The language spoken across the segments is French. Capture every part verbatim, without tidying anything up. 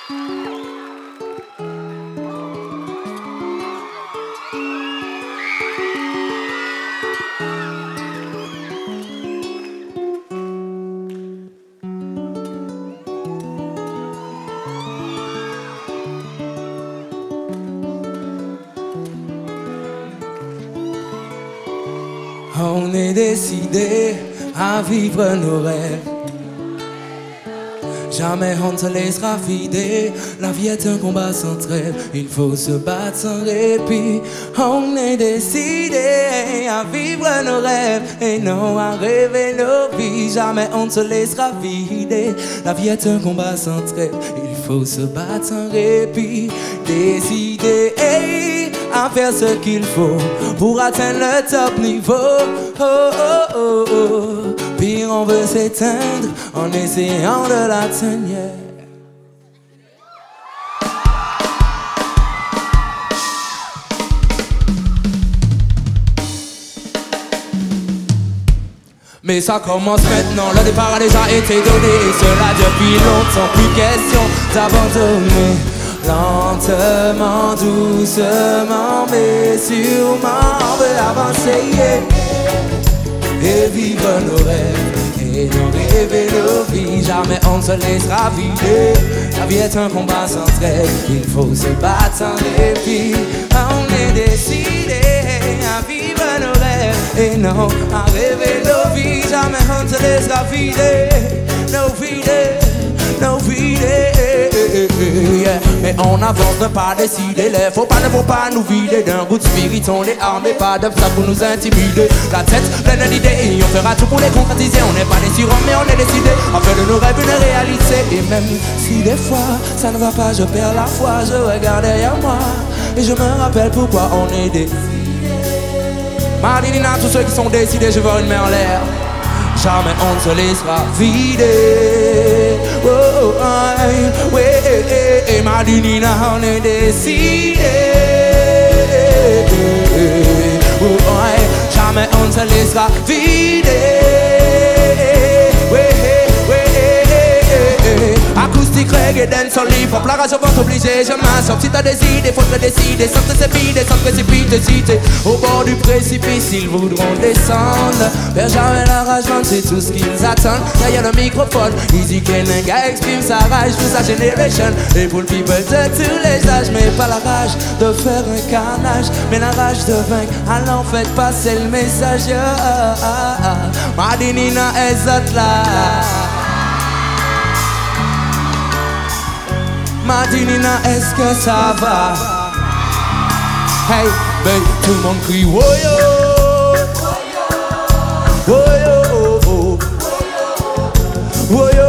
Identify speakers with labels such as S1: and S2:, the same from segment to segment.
S1: On est décidé à vivre nos rêves. Jamais on ne se laissera vider. La vie est un combat sans trêve. Il faut se battre sans répit. On est décidé à vivre nos rêves et non à rêver nos vies. Jamais on ne se laissera vider. La vie est un combat sans trêve. Il faut se battre sans répit. Décidé à faire ce qu'il faut pour atteindre le top niveau. Oh, oh, oh, oh. Puis on veut s'éteindre en essayant de l'atteindre. Yeah. Mais ça commence maintenant, le départ a déjà été donné. Et cela depuis longtemps, plus question d'abandonner. Lentement, doucement, mais sûrement on veut avancer, yeah. Et vivre nos rêves, et nos rêves et nos vies. Jamais on ne se laissera vider. La vie est un combat sans trêve. Il faut se battre sans répit. On est décidé à vivre nos rêves et non à rêver nos vies. Jamais on ne se laissera vider. Nos vider, nos vider. Yeah. Mais on avance, ne pas décider. Les faut pas, ne faut pas nous vider. D'un bout de spirit, on est armé, pas d'obstacle pour nous intimider. La tête pleine d'idées, et on fera tout pour les concrétiser. On n'est pas des surhommes, mais on est décidé à faire de nos rêves une réalité. Et même si des fois ça ne va pas, je perds la foi. Je regarde derrière moi et je me rappelle pourquoi on est décidé. Marilina, tous ceux qui sont décidés, je veux une main en l'air. Jamais on ne se laissera vider. Oh, oh, oh, ouais, eh, eh, Madinina, on est décidé. Oh, oh, jamais on ne se laissera vider. Ouais, ouais, acoustique, reggae, dancehall, hip-hop, la rage va t'obliger. Je m'en sors, si t'as des idées, faut te décider. Sans te sépider, sans précipiter. Au bord du précipice, ils voudront descendre. Vers jamais la rage, c'est tout ce qu'ils attendent. Derrière le microphone, Easy Kelenga exprime sa rage pour sa génération. Et pour le people de tous les âges. Mais pas la rage de faire un carnage, mais la rage de vaincre. Alors faites passer le message. Madinina est là. Madinina, est-ce que ça va? Hey, babe, tout le monde crie woyo, woyo, woyo, woyo,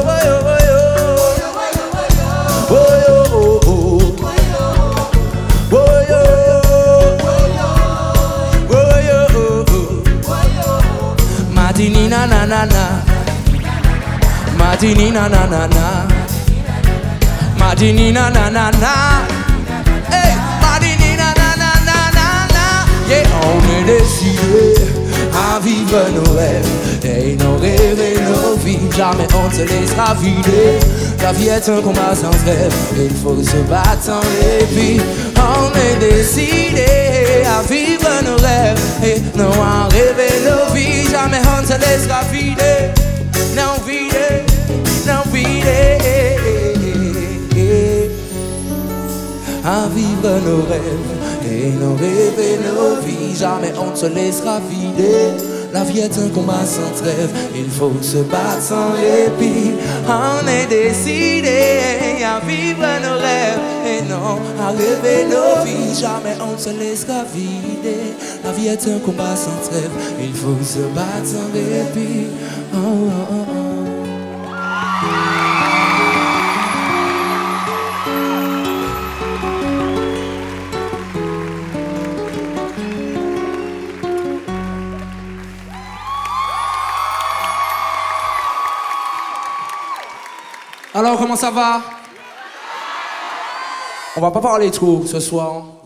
S1: woyo, woyo, Madinina, na na na, Madinina, na na na. Madinina na na na, hey, Madinina na na na na na. Yeah, on est décidé à vivre nos rêves et nos rêves et nos vies. Jamais on ne se laissera vider. La vie est un combat sans trêve. Il faut se battre sans répit. On est décidé à vivre nos rêves et non à rêver nos vies. Jamais on ne se laissera vider. Non vider, non vider. À vivre nos rêves et nos rêves et nos vies. Jamais on ne se laissera vider. La vie est un combat sans trêve. Il faut se battre sans répit. On est décidé à vivre nos rêves et non à rêver nos vies. Jamais on ne se laissera vider. La vie est un combat sans trêve. Il faut se battre sans répit. Oh, oh, oh, oh. Alors, comment ça va? On va pas parler trop ce soir.